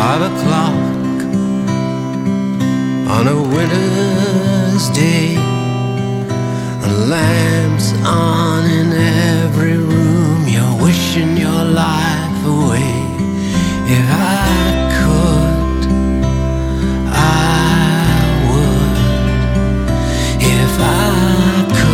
5 o'clock on a winter's day, and lamps on in